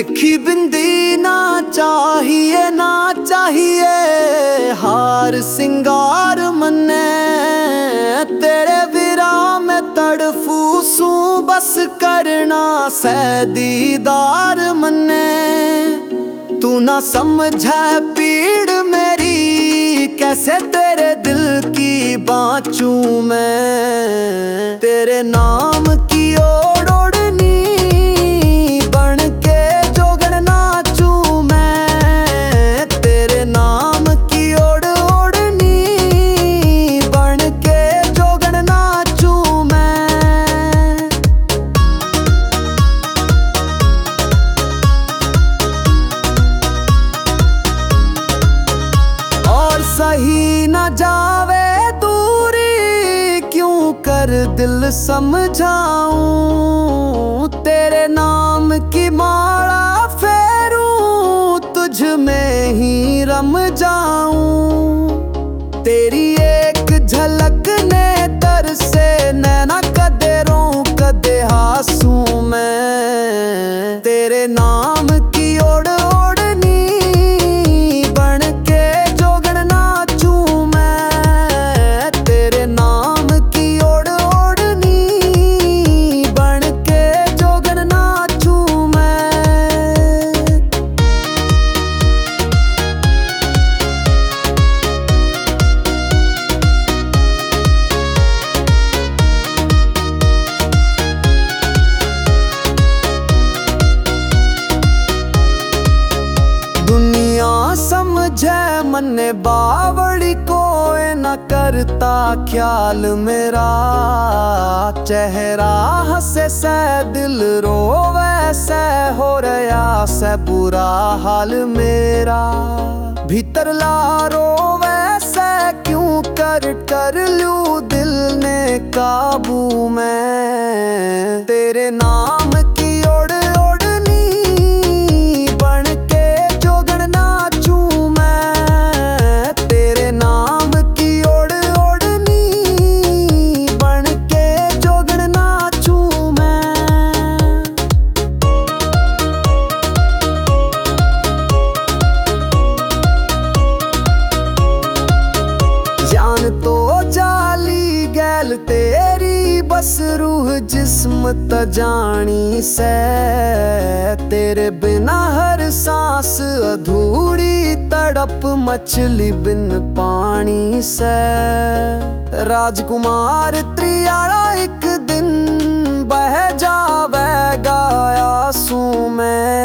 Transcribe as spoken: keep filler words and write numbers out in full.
तिखी बिंदी ना चाहिए, ना चाहिए हार सिंगार मन्ने। तेरे बिरा में तड़फू सू बस करना से दीदार मन्ने। तू ना समझे पीड़ मेरी, कैसे तेरे दिल की बाँचूं मैं। तेरे नाम की ओढ़ ओढ़नी बन के जोगन नाचूं मैं। तेरे नाम की ओढ़ ओढ़नी बन के जोगन नाचूं मैं। और सही न जावे कर दिल समझाऊं। तेरे नाम की माला फेरूं, तुझ में ही रम जाऊं। तेरी एक झलक ने तरसे नैना, कदे रोऊं कदे हासूं मैं। तेरे नाम की ओढ़ ओढ़नी बन के जोगन नाचूं मैं। तेरे नाम समझे मन्ने बावड़ी कोई न करता ख्याल मेरा। चेहरा हंसे से दिल रोवे से, हो रहा से बुरा हाल मेरा। भीतर ला रोवे से क्यों कर कर लूं दिल ने काबू में। तेरे नाम की ओढ़ ओढ़नी बन के जोगन नाचूं मैं। तेरे नाम की ओढ़ ओढ़नी बन के जोगन नाचूं मैं। जान तो जाली गैल तेरी, बस रूह जिस्म त जानी से। तेरे बिना हर सांस अधूरी, तड़प मछली बिन पानी से। राजकुमार त्रियाला एक दिन बह जावेगा आंसू में।